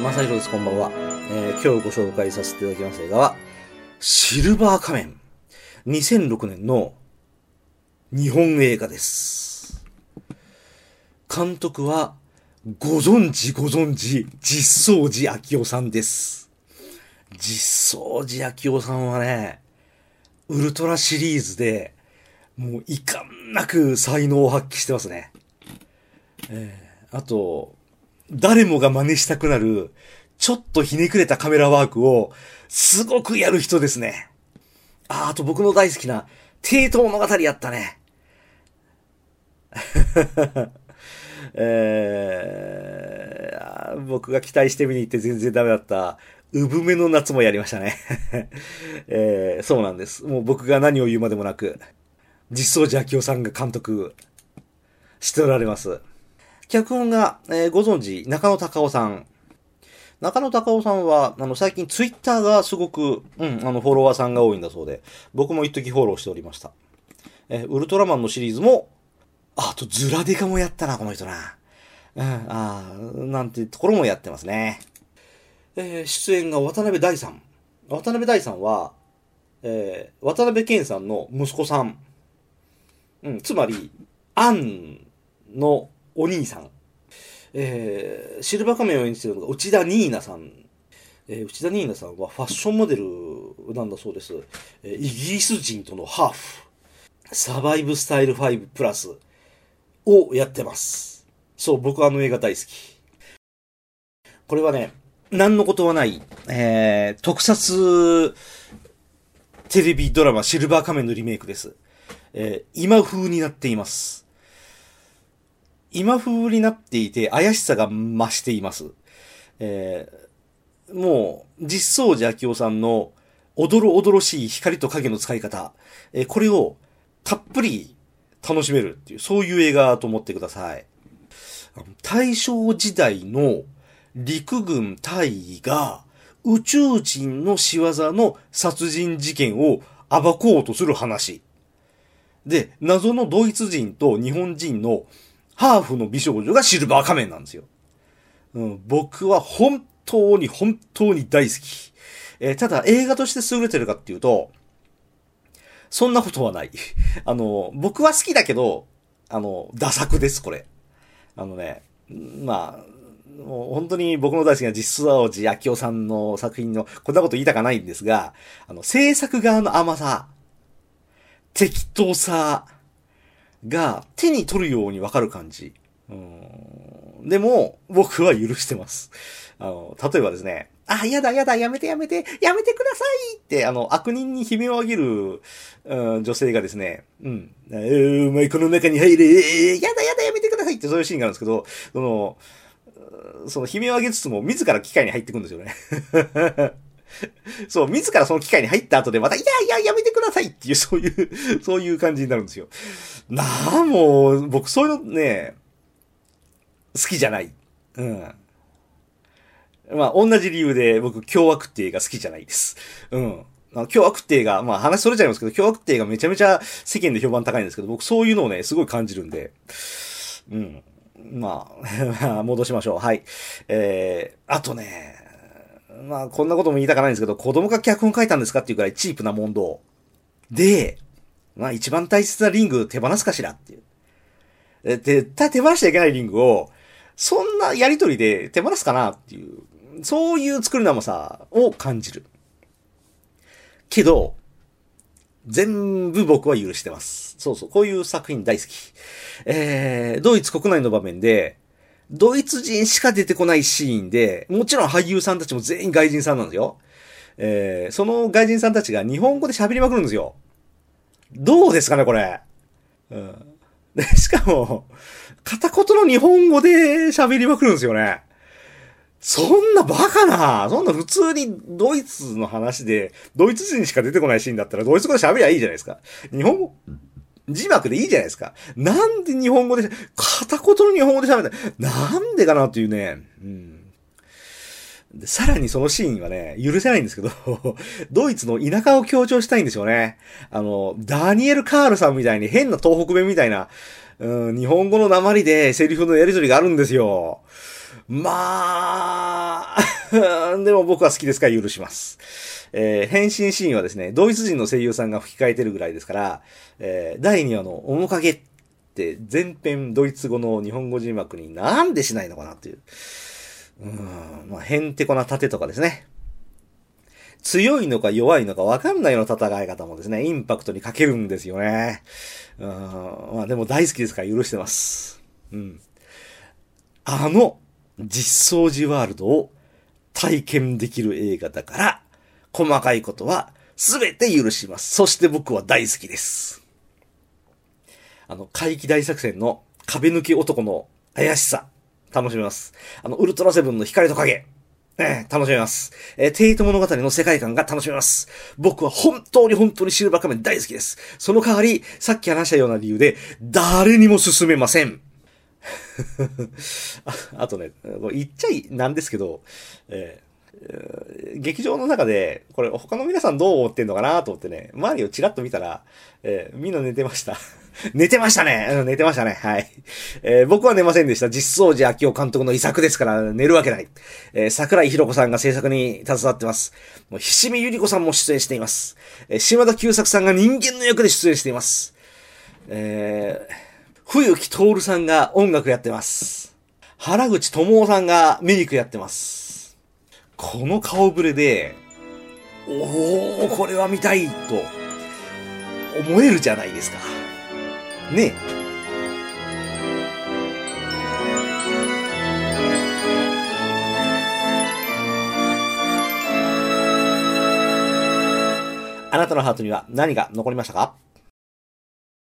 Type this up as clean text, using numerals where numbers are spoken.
まさひろです。こんばんは。今日ご紹介させていただきます映画は、シルバー仮面。2006年の日本映画です。監督は、ご存知、実相寺昭夫さんです。実相寺昭夫さんはね、ウルトラシリーズで、もう遺憾なく才能を発揮してますね。あと、誰もが真似したくなる、ちょっとひねくれたカメラワークを、すごくやる人ですね。あと僕の大好きな、帝都物語やったね。僕が期待して見に行って全然ダメだった、産めの夏もやりましたね。そうなんです。もう僕が何を言うまでもなく、実相寺昭夫さんが監督しておられます。脚本が、ご存知、中野隆夫さん。中野隆夫さんは、最近ツイッターがすごく、フォロワーさんが多いんだそうで、僕も一時フォローしておりました。ウルトラマンのシリーズも、あとズラデカもやったな、この人な。なんていうところもやってますね。出演が渡辺大さん。渡辺大さんは、渡辺謙さんの息子さん。つまり、アンのお兄さん。シルバー仮面を演じているのが内田ニーナさん。内田ニーナさんはファッションモデルなんだそうです。イギリス人とのハーフ。サバイブスタイル5プラスをやってます。そう、僕は映画大好き。これはね、何のことはない、特撮テレビドラマシルバー仮面のリメイクです。今風になっています。今風になっていて怪しさが増しています。もう、実相寺昭夫さんのおどろおどろしい光と影の使い方、これをたっぷり楽しめるっていう、そういう映画と思ってください。大正時代の陸軍大尉が宇宙人の仕業の殺人事件を暴こうとする話。で、謎のドイツ人と日本人のハーフの美少女がシルバー仮面なんですよ。僕は本当に大好き。ただ映画として優れてるかっていうと、そんなことはない。僕は好きだけど、ダ作です、これ。もう本当に僕の大好きな実相寺昭夫さんの作品のこんなこと言いたかないんですが、制作側の甘さ、適当さが手に取るようにわかる感じ。でも、僕は許してます。例えばですね、やだ、やめてくださいって、悪人に悲鳴を上げる、女性がですね、お前この中に入れ、やだ、やめてくださいってそういうシーンがあるんですけど、その悲鳴を上げつつも、自ら機械に入ってくんですよね。そう、自らその機械に入った後でまた、やめてくださいっていう、そういう感じになるんですよ。もう、僕そういうのね、好きじゃない。同じ理由で僕、凶悪って映画好きじゃないです。凶悪って映画、話それちゃいますけど、凶悪って映画めちゃめちゃ世間で評判高いんですけど、僕そういうのをね、すごい感じるんで、戻しましょう。はい。あとね、こんなことも言いたくないんですけど、子供が脚本書いたんですかっていうくらいチープな問答。で、一番大切なリング手放すかしらっていう。絶対手放しちゃいけないリングを、そんなやりとりで手放すかなっていう、そういう作り生さを感じる。けど、全部僕は許してます。そう、こういう作品大好き。ドイツ国内の場面で、ドイツ人しか出てこないシーンで、もちろん俳優さんたちも全員外人さんなんですよ。その外人さんたちが日本語で喋りまくるんですよ。どうですかね、これ。でしかも、片言の日本語で喋りまくるんですよね。そんなバカな、そんな普通にドイツの話で、ドイツ人しか出てこないシーンだったらドイツ語で喋りゃいいじゃないですか。日本語、字幕でいいじゃないですか。なんで日本語で、片言の日本語で喋るなんでかなっていうね。でさらにそのシーンはね、許せないんですけど、ドイツの田舎を強調したいんでしょうね。ダニエル・カールさんみたいに変な東北弁みたいな、日本語の訛りでセリフのやりとりがあるんですよ。まあ、 でも僕は好きですから許します。変身シーンはですね、ドイツ人の声優さんが吹き替えてるぐらいですから、第2話の面影って全編ドイツ語の日本語字幕になんでしないのかなっていう。まあ、へんてこな盾とかですね。強いのか弱いのか分かんないような戦い方もですね、インパクトに欠けるんですよね。まあでも大好きですから許してます。実相寺ワールドを体験できる映画だから、細かいことは全て許します。そして僕は大好きです。怪奇大作戦の壁抜き男の怪しさ、楽しめます。ウルトラセブンの光と影、楽しめます。テイト物語の世界観が楽しめます。僕は本当にシルバー仮面大好きです。その代わり、さっき話したような理由で、誰にも勧めません。あとね、言っちゃいなんですけど、劇場の中で、これ他の皆さんどう思ってんのかなと思ってね、周りをチラッと見たら、みんな寝てました。寝てましたね。寝てましたね。はい。僕は寝ませんでした。実相寺明夫監督の遺作ですから寝るわけない。桜井宏子さんが制作に携わってます。もう菱見ゆり子さんも出演しています。島田久作さんが人間の役で出演しています。冬木徹さんが音楽やってます。原口智夫さんがメイクやってます。この顔ぶれで、これは見たいと思えるじゃないですか。ね。あなたのハートには何が残りましたか？